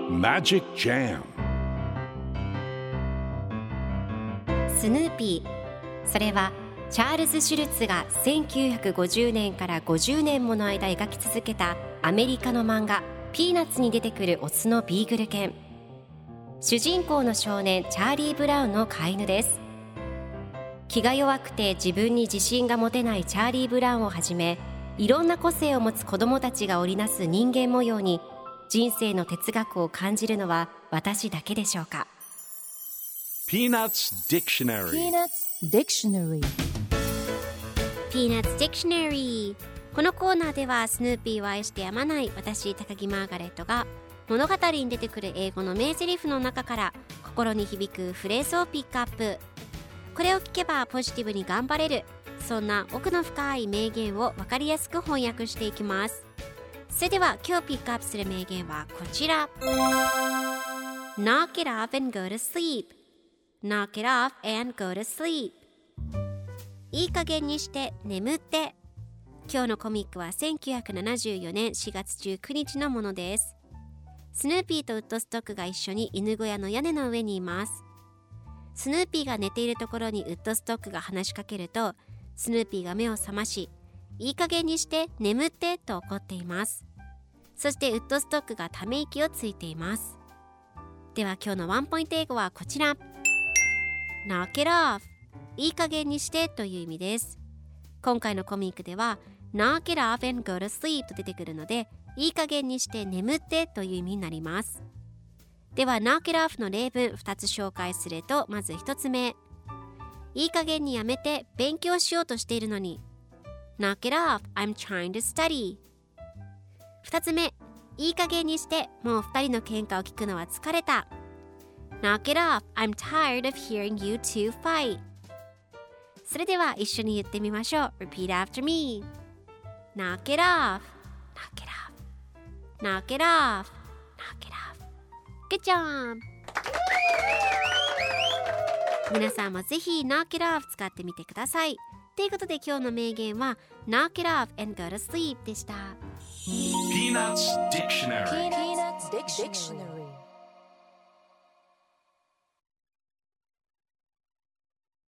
Magic Jam スヌーピー、それはチャールズ・シュルツが1950年から50年もの間描き続けたアメリカの漫画ピーナッツに出てくるオスのビーグル犬。主人公の少年チャーリー・ブラウンの飼い犬です。気が弱くて自分に自信が持てないチャーリー・ブラウンをはじめ、いろんな個性を持つ子どもたちが織りなす人間模様に人生の哲学を感じるのは私だけでしょうか。 Peanuts Dictionary Peanuts Dictionary。 このコーナーではスヌーピーを愛してやまない私高木マーガレットが物語に出てくる英語の名台詞の中から心に響くフレーズをピックアップ。これを聞けばポジティブに頑張れる、そんな奥の深い名言を分かりやすく翻訳していきます。それでは今日ピックアップする名言はこちら。 Knock it off and go to sleep。 Knock it off and go to sleep。 いい加減にして眠って。今日のコミックは1974年4月19日のものです。スヌーピーとウッドストックが一緒に犬小屋の屋根の上にいます。スヌーピーが寝ているところにウッドストックが話しかけると、スヌーピーが目を覚まし、いい加減にして眠ってと怒っています。そしてウッドストックがため息をついています。では今日のワンポイント英語はこちら。 Knock it off、 いい加減にしてという意味です。今回のコミックでは Knock it off and go to sleep と出てくるので、いい加減にして眠ってという意味になります。では Knock it off の例文2つ紹介すると、まず1つ目、いい加減にやめて勉強しようとしているのに。 Knock it off, I'm trying to study。 2つ目、いい加減にしてもう2人の喧嘩を聞くのは疲れた。 Knock it off, I'm tired of hearing you two fight。 それでは一緒に言ってみましょう。 Repeat after me。 Knock it off, knock it off, knock it off, knock it off。 Good job。 皆さんもぜひ Knock it off 使ってみてください。ということで今日の名言は Knock it off and go to sleep でした。 Peanuts Dictionary